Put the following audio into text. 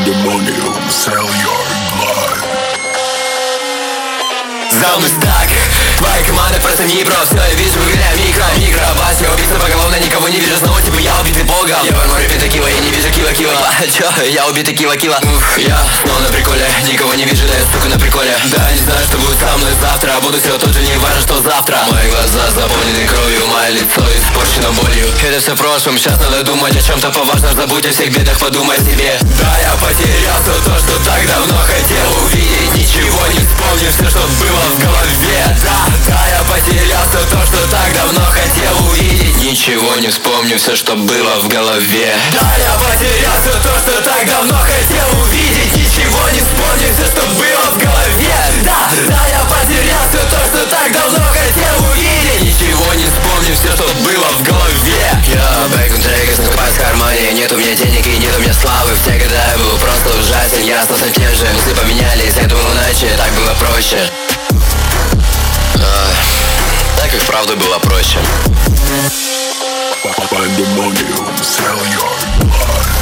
Pandemonium, sell your blood. За мной стак, твоя команда просто не про. Все я вижу в игре микро бас, я убийца поголовно, никого не вижу. Снова типа я убитый богом. Я в море пентакила, я не вижу кива. Чё, я убитый кива. Я снова на приколе, никого не вижу, да я сука на приколе. Да, не знаю, что будет со мной завтра, а буду все тот же, не важно, что завтра. Мои глаза заполнены кровью, мое лицо испорчено болью. Это все в прошлом, сейчас надо думать о чем-то поважном. Забудь о всех бедах, подумай о себе. Да, я потерялся, то, что так давно хотел увидеть. Ничего не вспомню, все, что было в голове. Да, я потерялся, то, что так давно хотел увидеть. Ничего не вспомню, все, что было в голове. Да, я потерялся, то, что так давно хотел увидеть. Ничего не вспомню, все, что было в голове. Да, я потерялся, то, что так давно хотел увидеть. Ничего не вспомню, все, что было в голове. Я бэкон трек, накопать в кармане. Нет у меня денег и нет у меня славы. В те годы я был просто ужасен. Я остался тем же, мысли поменялись. Я думал иначе, так было проще. Так и вправду было проще. Pandemonium, sell your blood.